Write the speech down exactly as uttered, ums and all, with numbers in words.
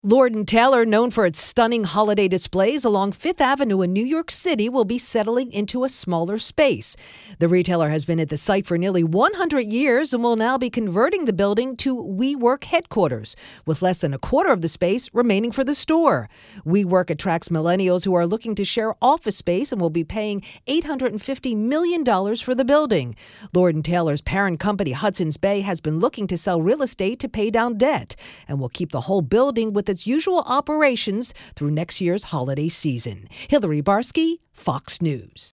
Lord and Taylor, known for its stunning holiday displays along Fifth Avenue in New York City, will be settling into a smaller space. The retailer has been at the site for nearly one hundred years and will now be converting the building to WeWork headquarters, with less than a quarter of the space remaining for the store. WeWork attracts millennials who are looking to share office space and will be paying eight hundred fifty million dollars for the building. Lord and Taylor's parent company, Hudson's Bay, has been looking to sell real estate to pay down debt and will keep the whole building with its usual operations through next year's holiday season. Hillary Barsky, Fox News.